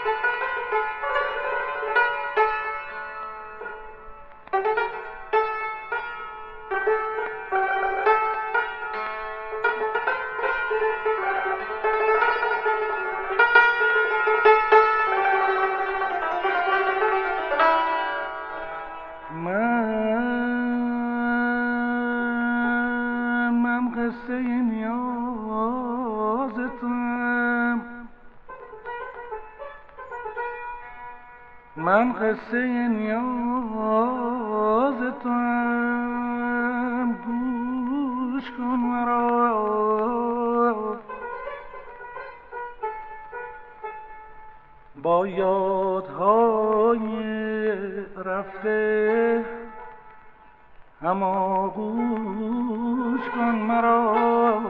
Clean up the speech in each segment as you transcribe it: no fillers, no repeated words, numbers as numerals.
من قصه نیازتم، من قصه نیازتم، گوش کن مرا. با یادهای رفته هماغوش کن مرا.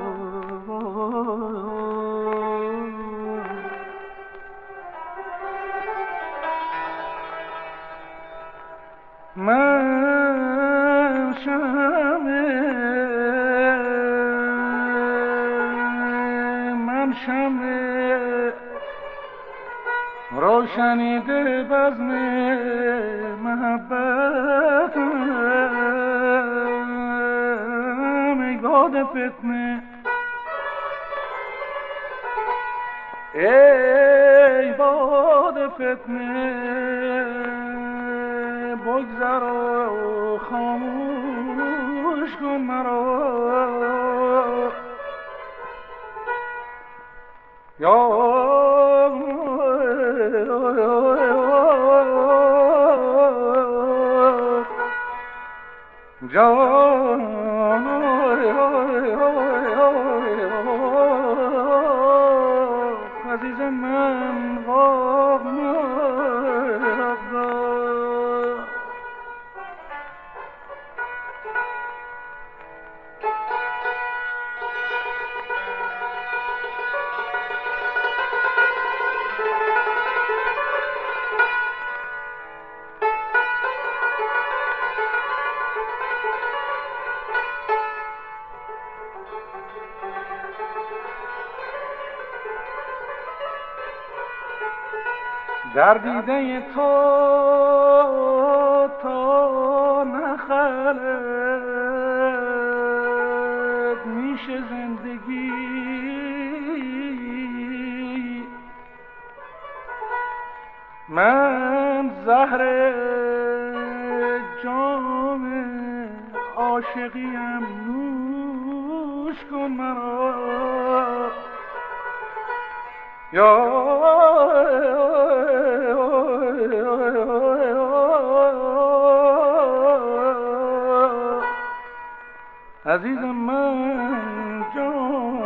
من شمع روشنیده بزم محبتم، ای باد فتنه، ای باد فتنه، بگذر و خاموش کن مرا. یا جان عزیز من واق در دیده تو تا نخلد میشه زندگی، من زهر جام عاشقیم، نوش کن مرا. یا عزیز من جان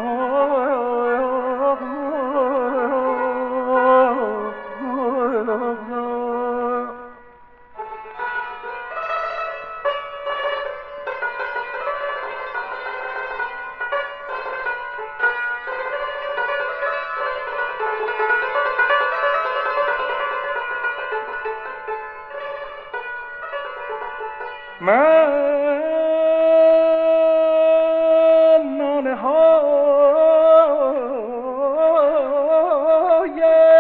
من ناله های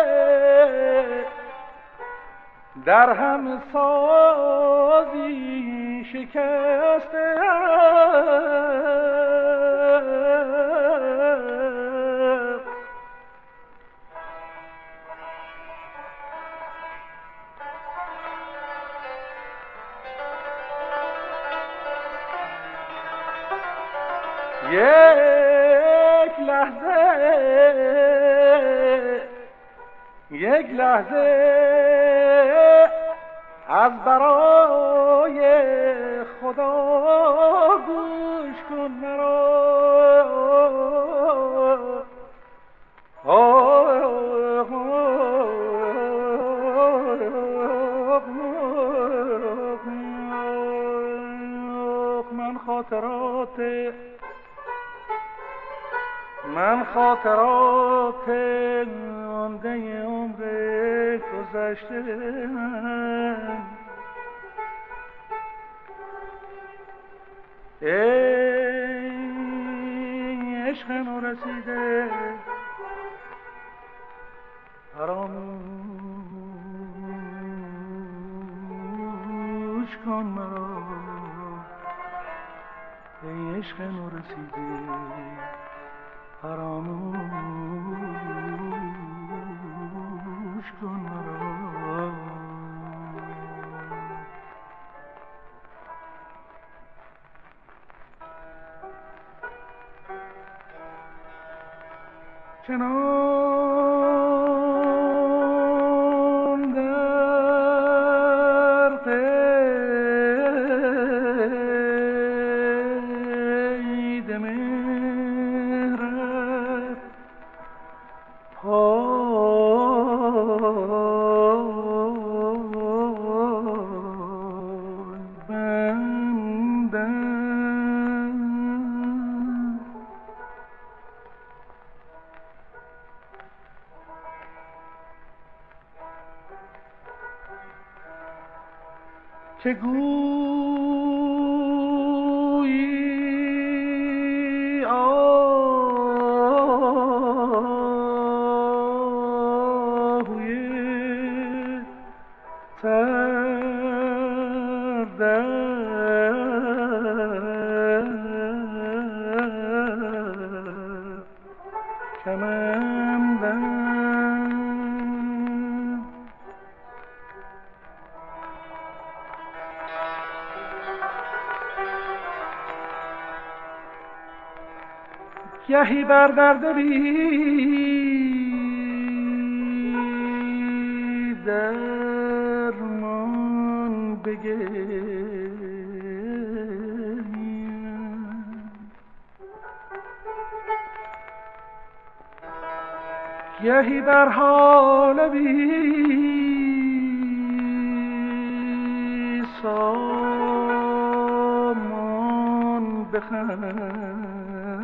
در هم سازی شکسته یک لحظه از برای خدا گوش کن مرا. من خاطرات مانده عمر گذشته، ای عشق نورسیده فراموش کن مرا ای عشق نو رسیده فراموش کن مرا چنان در قید مهرت پای بندم که گویی آهوی سر در کمندم گهی بر درد بی درمان بگریم گهی در حال بی سامان بخندم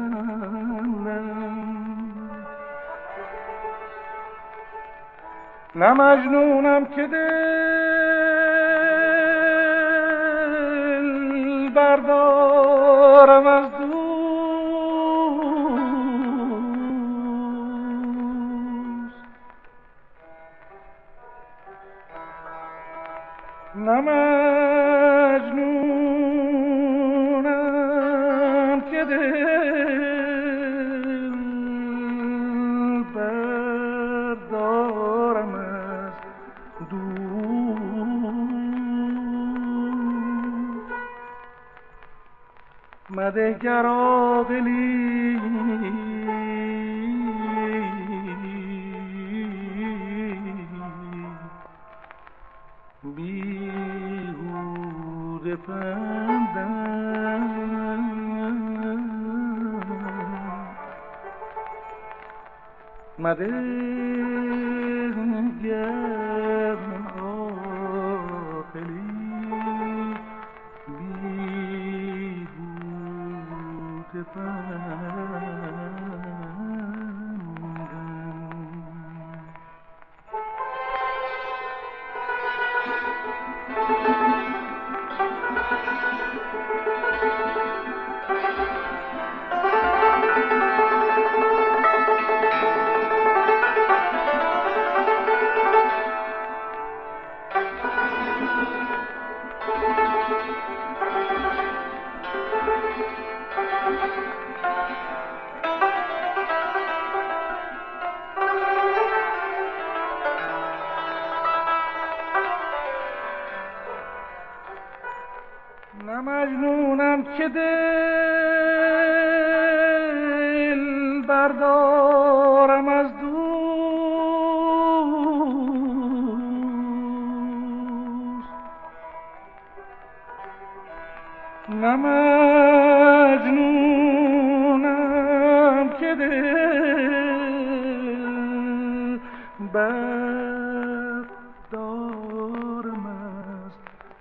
نه مجنونم که دل بردارم از دوست نه مجنونم که دل بردارم از دوست مده گر عاقلی بیهوده پندم مده گر عاقلی بیهوده پندم نه مجنونم که دل بردارم از دوست نه مجنونم که دل بردارم از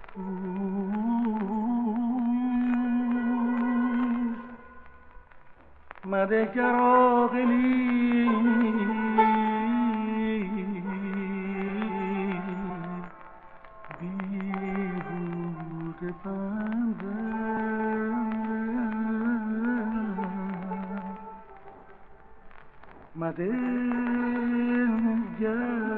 مده گر عاقلی بیهوده پندم مده گر